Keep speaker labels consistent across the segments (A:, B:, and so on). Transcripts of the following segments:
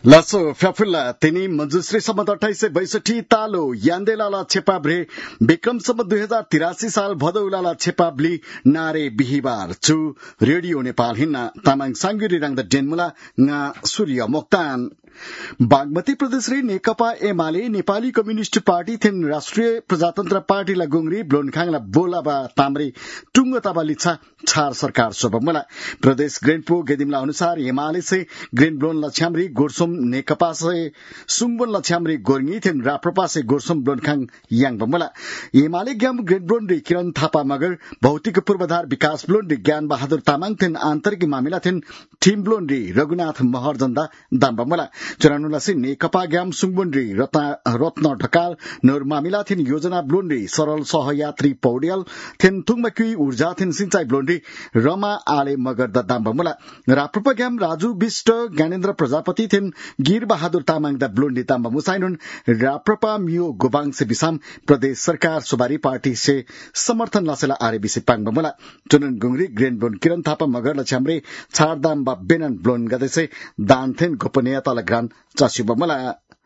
A: लसो फ्याफुल्ला तिनी मञ्जुश्री सम्मत 2862 तालो यान्देलाला छेपाब्रे विक्रमसम्म 2083 साल भदौलाला छेपाब्ली नारे बिहिबार छु रेडियो नेपाल हिन्ना तामाङ सांगुरी राङदा डेनमुला nga सूर्य मोक्तान बागमती प्रदेश रे नेकपा एमाले नेपाली कम्युनिस्ट पार्टी थिन राष्ट्रिय प्रजातन्त्र पार्टी ला गुंगरी ब्लोनखाङला बोलाबा तामरे टुंगताबा लिछा छार सरकार सोबमला प्रदेश ग्रेनपो गेदिमला अनुसार एमाले से ग्रेन ब्लोन ला छ्यामरी गोरसोम नेकपा से सुङबोन ला छ्यामरी गोर्ङी थिन राप्रपा से गोरसोम ब्लोनखाङ याङ बमला एमाले ग्याम ग्रेन ब्लोन रे किरण थापा मगर भौतिक पूर्वाधार विकास ब्लोन रे ज्ञान बहादुर तामाङ थिन आन्तरिक मामिला थिन टीम ब्लोन रे रघुनाथ महरजन्दा दाम बमला चुरानुला से नेकपा ग्याम सुङबोन रे रत्न ढकाल नोर मामिला थिन योजना ब्लोन रे सरल सहयात्री पौड्याल थिन थुङमक्युई ऊर्जा थिन सिंचाई ब्लोन रे रमा आले मगर द दाम बमला राप्रपा ग्याम राजु बिष्ट ज्ञानेन्द्र प्रजापति थिन गिर बहादुर तामाङ द ब्लोन रे ताम मुसाइनुन राप्रपा मियो गोबाङ से बिसाम प्रदेश सरकार सुबारी पार्टी से समर्थन लासेला आरबीसी पाङ बमला चुनन गुंगरी ग्रेन ब्लोन किरण थापा मगर लछामरे छारदाम बा बेनन ब्लोन गदेसे दान थिन गोपनीयता लग्रान चासु बमला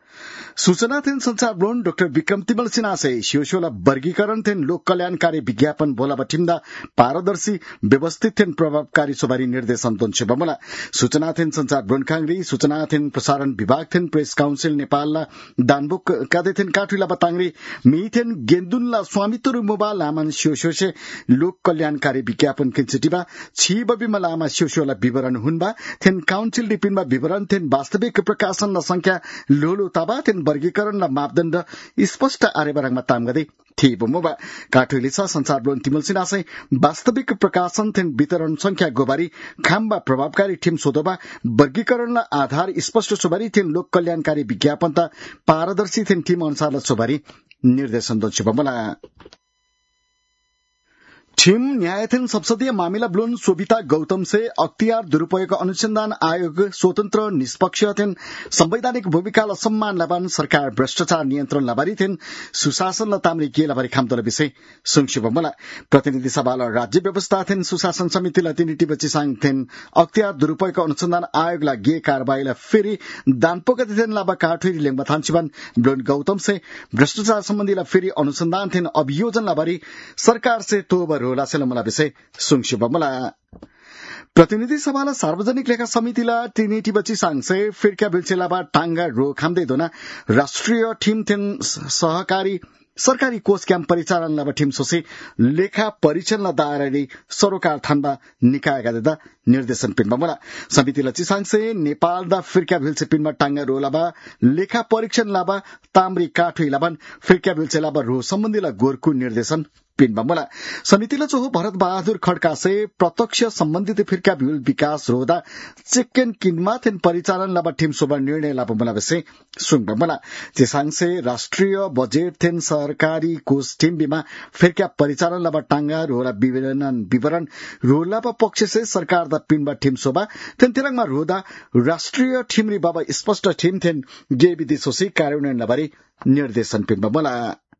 A: सूचना थिन संचार ब्लोन डाक्टर विक्रम तिमल सिन्हा से शिवशोला वर्गीकरण थिन लोक कल्याणकारी विज्ञापन बोला बठिम्दा पारदर्शी व्यवस्थित थिन प्रभावकारी सुबारी निर्देशन दोन्से बमला सूचना थिन संचार ब्लोन खांगरी सूचना थिन प्रसारण विभाग थिन प्रेस काउन्सिल नेपालला दानबुक कादे थिन काठुला बतांगरी मी थिन गेन्दुनला स्वामित्व मोबाइल लामन शिवशोसे लोक कल्याणकारी विज्ञापन किनसिटिबा छि बबिमा लामा शिवशोला विवरण हुनबा थिन काउन्सिल डिपिनमा विवरण थिन वास्तविक प्रकाशन ल संख्या लोलो ताबा थिन वर्गीकरण र मापदण्ड स्पष्ट आरेबरङमा ताम गर्दै थिबोमोबा काठुलिसा संचार ब्लोन तिमल सिनासै वास्तविक प्रकाशन थिन वितरण संख्या गोबारी खाम्बा प्रभावकारी टीम सोदोबा वर्गीकरणलाई आधार स्पष्ट सुबारी थिन लोक कल्याणकारी विज्ञापन त पारदर्शी थिन टीम अनुसार सुबारी निर्देशन दोन्सिबमला टीम न्यायाधीन संसदीय मामिला ब्लोन सोभिता गौतम से अख्तियार दुरूपयोग अनुसंधान आयोग स्वतन्त्र निष्पक्ष थिन संवैधानिक भूमिका ल सम्मान लबान सरकार भ्रष्टाचार नियन्त्रण लबारी थिन सुशासन ल तामरी के लबारी खामतल विषय सुङसिबमला प्रतिनिधि सभा ल राज्य व्यवस्था थिन सुशासन समिति ल तिनिटी बच्ची सांग थिन अख्तियार दुरूपयोग अनुसन्धान आयोग ला गे कारबाही ला फेरि दानपोक थिन लाबा काठुरी लेङमा थान्सिबन ब्लोन गौतम से भ्रष्टाचार सम्बन्धी ला फेरि अनुसन्धान थिन अभियोजन लबारी सरकार से तोबर लासेलमला विषय सुङसिबमला प्रतिनिधि सभाला सार्वजनिक लेखा समितिला तिनीटी बच्ची सांगसे फिरक्या बिल्सेलाबा टांगा रो खाम्दै दोना राष्ट्रिय टीम थिन सहकारी सरकारी कोष क्याम्प परिचालन लब टीम सोसे लेखा परीक्षण ल दायराले सरोकार थान्बा निकाय गदेदा निर्देशन पिनमा मला समिति ल चिसाङसे नेपाल दा फिरक्या भिल्से पिनमा टांगा रो लाबा लेखा परीक्षण लाबा ताम्री काठुई लाबन फिरक्या भिल्से लाबा रो सम्बन्धी ला गोरकु निर्देशन पिनमा मला समितिले चोहो भरत बहादुर खड्का से प्रत्यक्ष सम्बन्धित फिरक्या भिल विकास रोदा चिकेन किनमा थिन परिचालन लाबा टीम सोबा निर्णय लाबा मला विषय सुङबा मला चिसाङसे राष्ट्रिय बजेट थिन सरकारी कोष टीम बिमा फिरक्या परिचालन लाबा टांगा रोला विवरण रोलाबा पक्ष से सरकार दा पिनबा टीम सोबा थिन तिरङमा रोदा राष्ट्रिय टीम रि बाबा स्पष्ट टीम थिन गे विदेशोसी कार्यान्वयन लबारी निर्देशन पिनमा मला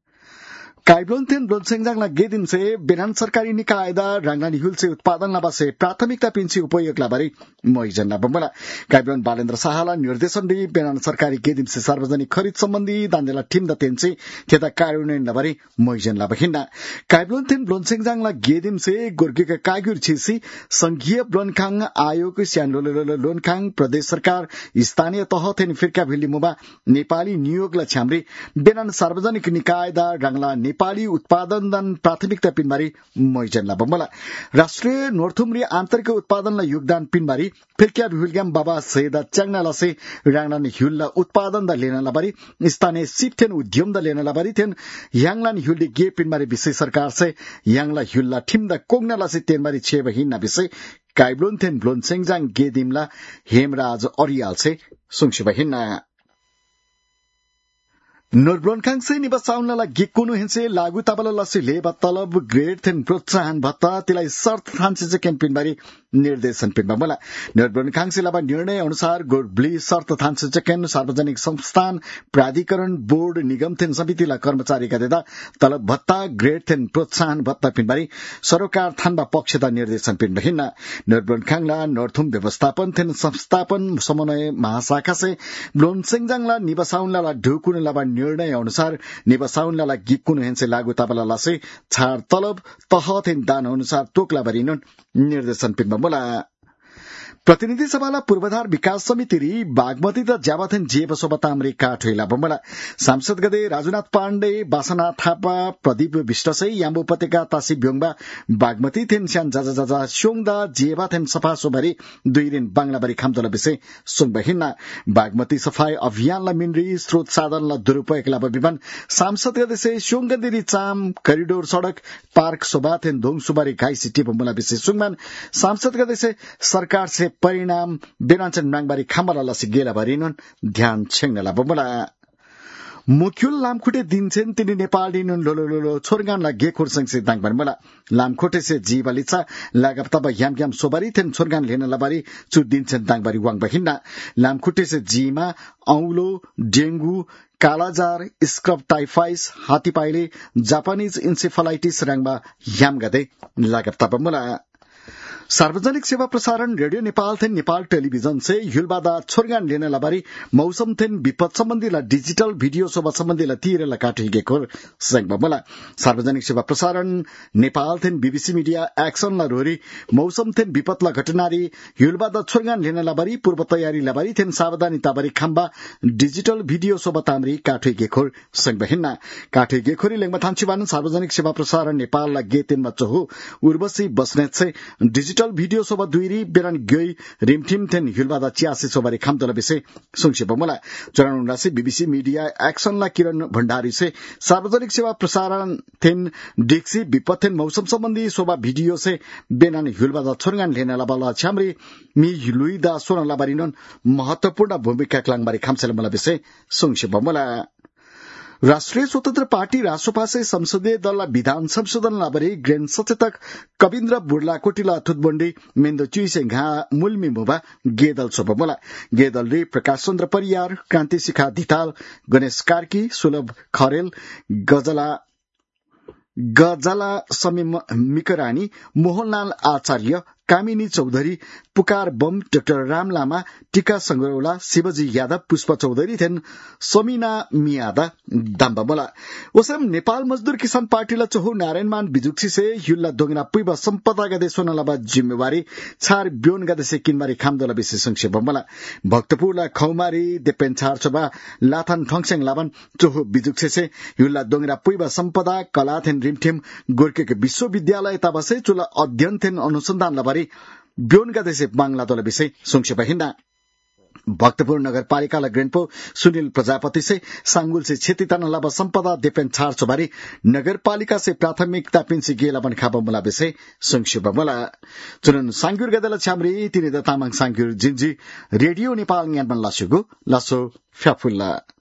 A: काइब्लोन थिन ब्लोनसेङजाङला गेदिम से बेनान सरकारी निकायदा राङलानी हुल से उत्पादन लाबा से प्राथमिकता पिन्सी उपयोग लाबारी मोइजन लाबा मला काइब्लोन बालेन्द्र साहाला निर्देशन दि बेनान सरकारी गेदिम से सार्वजनिक खरिद सम्बन्धी दान्देला टीम द तेन्से त्यता कार्यान्वयन लाबारी मोइजन लाबा हिन्ना काइब्लोन थिन ब्लोनसेङजाङला गेदिम से गोर्गेका कागुर छिसी संघीय ब्लोनखाङ आयोग स्यानलोलो लोनखाङ प्रदेश सरकार स्थानीय तह थिन फिरका भिल्ली मुबा नेपाली नियोगला छ्यामरी बेनान सार्वजनिक निकायदा राङला नेपाली उत्पादन दान प्राथमिकता पिनबारी मोइजन लाबमला राष्ट्रिय नोर्थुमरी आन्तरिक उत्पादनलाई योगदान पिनबारी फिरक्या भिलग्याम बाबा सेदा च्याङनाला से राङलान ह्युल्ला उत्पादन दा लेन लाबारी स्थानीय सिपथेन उद्यम दा लेन लाबारी थेन याङलान ह्युल्डी गे पिनबारी विषय सरकार से याङला ह्युल्ला ठिमदा कोङनाला से तेनबारी छेब हिन्ना विषय काइब्लोन थेन ब्लोनसेङजाङ गेदिमला हेमराज अरियाल से सुङसिबा हिन्ना नोर्ब्लोनखांसे निबसाउनला गिक्कुनु हिंसे लागु ताबला लसी लेबा तलब ग्रेड थेन प्रोत्साहन भत्ता तिलाई शर्त थान्से क्याम्पेन बारे निर्देशन पिनमा मला नोर्ब्लोनखांसे लाबा निर्णय अनुसार गोर्ब्ली शर्त थान्से चकेन सार्वजनिक संस्थान प्राधिकरण बोर्ड निगम थेन समितिला कर्मचारीका देदा तलब भत्ता ग्रेड थेन प्रोत्साहन भत्ता पिनबारी सरकार थान्बा पक्षता निर्देशन पिन बहिना नोर्ब्लोनखांला नर्थुम व्यवस्थापन थेन संस्थापन समन्वय महाशाखा से ब्लोनसेंगजांगला निबसाउनला ढुकुनु लाबा निर्णय अनुसार निबसाउनला गिक्कुनु हेन्से लागु ताबला लासे छाड तलब तह थेन दान अनुसार तोकला बरिनुन निर्देशन पिनमा बोला प्रतिनिधि सभाला पूर्वाधार विकास समिति री बागमती त ज्याबाथेन जे बसोबा तामरे काठोइला बमला सांसद गदे राजुनाथ पाण्डे बासना थापा प्रदीप विष्टसै याम्बो उपत्यका तासी ब्योङबा बागमती थेन स्यान जाजा स्योङदा जेबाथेन सफा सोबरी दुई दिन बांग्लाबारी खामतला विषय सुङबहिना बागमती सफाई अभियानला मिनरी स्रोत साधनला दुरुपयोगला विमान सांसद गदे से स्योङगदिरी चाम करिडोर सड़क पार्क सोबाथेन दोङ सुबारी घाई सिटी बमला विषय सुङमान सांसद गदे से सरकार से परिणाम बेनाचन नाङबारी खामला लसी गेला भरिनुन ध्यान छेङ्नला बमला मुख्युल लामखुटे दिन्छन् तिनी नेपाल दिनुन लोलो छोरगानला गेखुर संगसे दाङबार मला लामखुटे से जीवालिचा लागब याम सोबारी थेन छोरगान लेन लबारी चु दिन्छन् दाङबारी वाङ बहिना लामखुटे से जीमा औलो डेंगू कालाजार स्क्रब टाइफाइस हातीपाइले जापानीज इन्सेफलाइटिस रङमा याम गदे लागब मला सार्वजनिक सेवा प्रसारण रेडियो नेपाल थेन नेपाल टेलिभिजन से युलबादा छोरगान लेन लबारी मौसम थेन विपद सम्बन्धीला डिजिटल भिडियो सोबा सम्बन्धीला तीरेला काठिगेको संग बमला सार्वजनिक सेवा प्रसारण नेपाल थेन बीबीसी मीडिया एक्सन ला रोरी मौसम थेन विपदला घटनारी युलबादा छोरगान लेन लबारी पूर्व तयारी लबारी थेन सावधानी ताबारी खम्बा डिजिटल भिडियो सोबा तामरी काठिगेको संग बहिना काठिगेखोरी लेङमा थान्चुबान सार्वजनिक सेवा प्रसारण नेपाल ला गेतेनमा चहु उर्वशी बस्नेत से डिजिटल भिडियो सोबा दुईरी बेरान गई रिमठिम थेन हिलबादा चियासी सोबारी खामतला विषय संक्षेप मला चरण राशि बीबीसी मीडिया एक्शन ला किरण भण्डारी से सार्वजनिक सेवा प्रसारण थेन डिक्सी विपद थेन मौसम सम्बन्धी सोबा भिडियो से बेनान हिलबादा छोरगान लेन लाबाला छामरी मी लुइदा सोना लाबारिनन महत्वपूर्ण भूमिका क्लाङबारी खामसेला मला विषय संक्षेप मला राष्ट्रिय स्वतन्त्र पार्टी रासोपा से संसदीय दल विधान संशोधन लाबरी ग्रेन सचेतक कविन्द्र बुर्लाकोटीला थुतबन्डी मेन्दो चुइसे घा मुल्मी मुबा गेदल सोबमला गेदल रे प्रकाश चन्द्र परियार क्रान्ति शिखा धिताल गणेश कार्की सुलभ खरेल गजला समीम मिकरानी मोहनलाल आचार्य कामिनी चौधरी पुकार बम डाक्टर राम लामा टीका संगरौला शिवजी यादव पुष्प चौधरी थेन समीना मियादा दाम्बामला ओसम नेपाल मजदूर किसान पार्टीला चहु नारायणमान बिजुक्सी से युल्ला दोंगना पुइबा सम्पदा गदे सोनालाबा जिम्मेवारी छार ब्योन गदे से किनमारी खामदला विशेष संक्षेप बमला भक्तपुरला खौमारी देपेन छार छबा लाथान ठंगसेङ लाबन चहु बिजुक्सी से युल्ला दोंगना पुइबा सम्पदा कला थेन रिमठिम गोर्के विश्वविद्यालय ताबसे चुला अध्ययन थेन अनुसन्धान लाबारी ब्योन गदे से बांग्ला तोला विषय संक्षेप हिन्दा भक्तपुर नगरपालिका ग्रेनपो सुनील प्रजापति से सांगुल से क्षेत्रीता लाबा सम्पदा देपेन छार छबारी नगरपालिका से प्राथमिकता पिन्सी गेला बन खाबा मला विषय संक्षेप मला चुनन सांगुर गदला छामरी तिनी द तामाङ सांगुर जिन्जी रेडियो नेपाल न्यान बन लासुगु लासो फ्याफुल्ला